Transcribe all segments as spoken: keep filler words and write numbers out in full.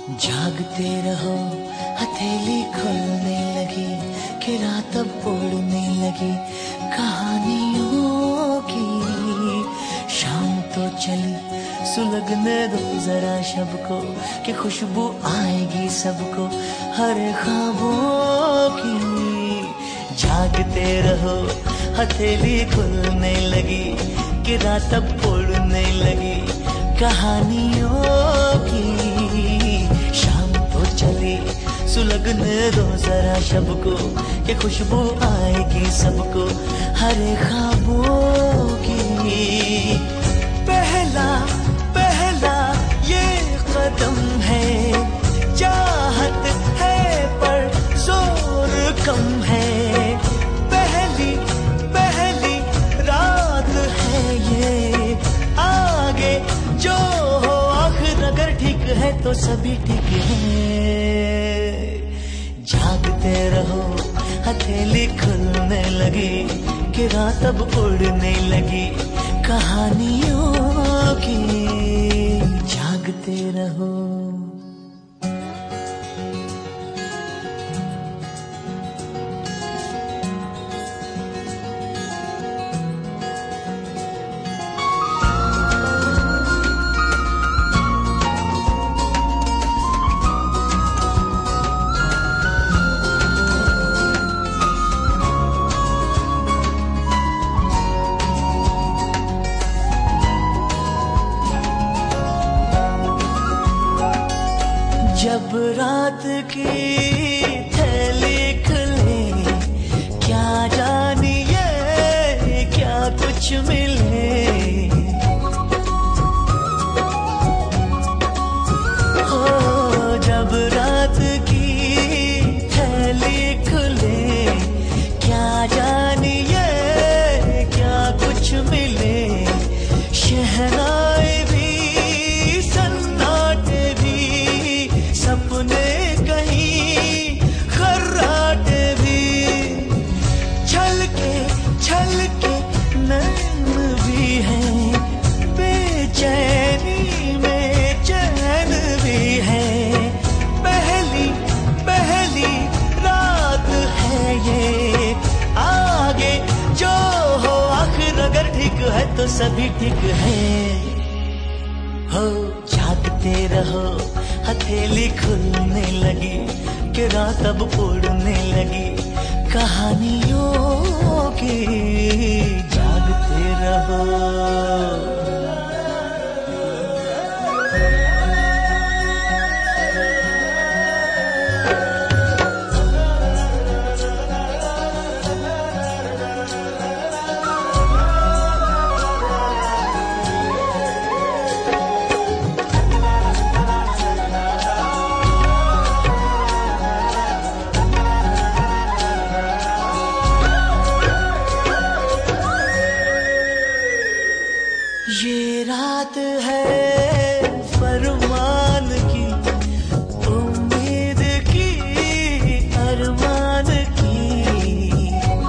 जागते रहो, हथेली खुलने लगी कि रात अब उड़ने लगी कहानियों की। शाम तो चली, सुलगने दो जरा शब को कि खुशबू आएगी सबको हर ख्वाबों की। जागते रहो, हथेली खुलने लगी कि रात अब उड़ने लगी कहानियों की। शाम तो चली, सुलगने दो जरा शब को कि खुशबू आएगी सबको हर ख्वाबों की। पहला पहला ये कदम है, चाहत है पर जोर कम है। पहली पहली रात है ये, आगे जो हो आखिर अगर ठीक है तो सभी ठीक है। जागते रहो, हथेली खुलने लगी कि रात अब उड़ने लगी कहानियों की। जागते रहो। जब रात की थैली खुले, क्या जानिए क्या कुछ मिले। हो जब रात की थैली खुले, क्या जानिए क्या कुछ मिले। शहनाई भी सन्नाटे भी, सपने कहीं खर्राटे भी, छलके छलके नैन भी हैं, बेचैनी में चैन भी है। पहली पहली रात है ये, आगे जो हो आखिर अगर ठीक है तो सभी ठीक है। हो जागते रहो, हथेली खुलने लगी कि रात अब उड़ने लगी कहानियों की। जागते रहो। ये रात है फरमान की, उम्मीद की, अरमान की।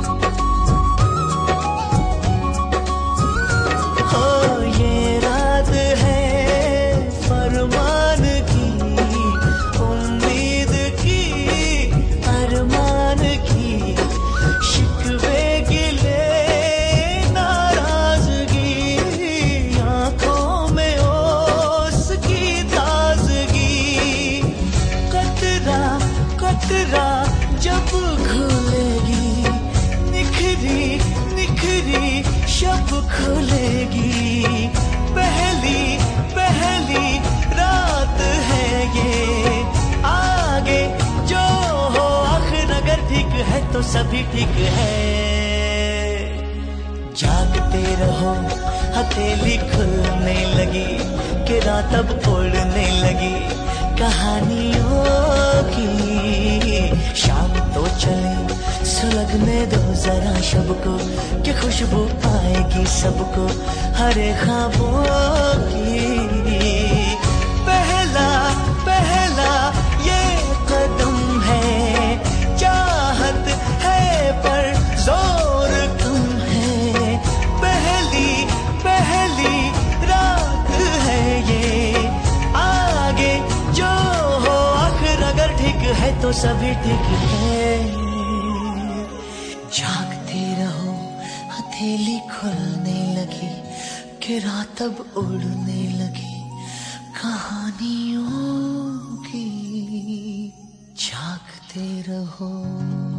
हो ये रात है फरमान की, उम्मीद की, अरमान की। शिकवे गिले कतरा जब खुलेगी, निखरी निखरी शब खुलेगी। पहली पहली रात है ये, आगे जो हो आखिर अगर ठीक है तो सभी ठीक है। जागते रहो, हथेली खुलने लगी कि रात अब उड़ने लगी कहानियों की। शाम तो चले, सुलगने दो जरा शब को कि खुशबू आएगी सबको हर ख्वाबों की। पहला पहला ये कदम है, चाहत है पर जोर कम है। पहली पहली रात है ये, आगे जो हो तो सभी ठीक है। जागते रहो हथेली खुलने लगी कि रात अब उड़ने लगी कहानियों की। जागते रहो।